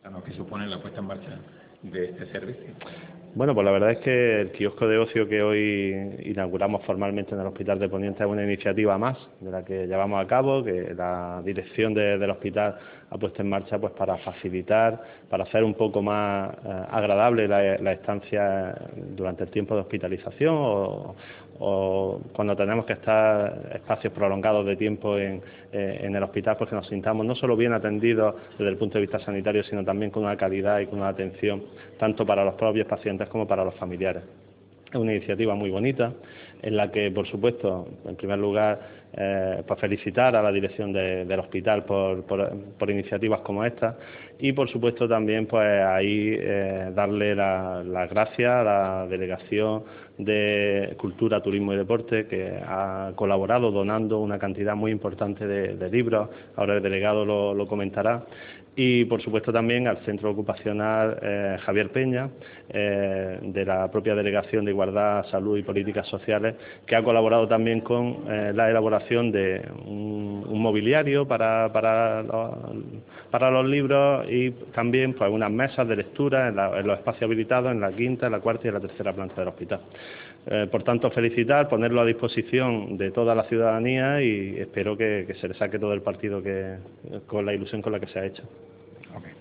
Cuéntanos qué supone la puesta en marcha de este servicio. Bueno, pues la verdad es que el kiosco de ocio que hoy inauguramos formalmente en el Hospital de Poniente es una iniciativa más de la que llevamos a cabo, que la dirección del hospital ha puesto en marcha pues para facilitar, para hacer un poco más agradable la estancia durante el tiempo de hospitalización o cuando tenemos que estar espacios prolongados de tiempo en el hospital, pues que nos sintamos no solo bien atendidos desde el punto de vista sanitario, sino también con una calidad y con una atención tanto para los propios pacientes como para los familiares. Es una iniciativa muy bonita en la que, por supuesto, en primer lugar, pues felicitar a la dirección del hospital por iniciativas como esta y, por supuesto, también pues ahí darle las gracias a la Delegación de Cultura, Turismo y Deporte, que ha colaborado donando una cantidad muy importante de libros. Ahora el delegado lo comentará. Y, por supuesto, también al Centro Ocupacional Javier Peña, de la propia Delegación de Igualdad, Salud y Políticas Sociales, que ha colaborado también con la elaboración de un mobiliario para los libros y también pues unas mesas de lectura en los espacios habilitados en la quinta, en la cuarta y en la tercera planta del hospital. Por tanto, felicitar, ponerlo a disposición de toda la ciudadanía y espero que se le saque todo el partido con la ilusión con la que se ha hecho.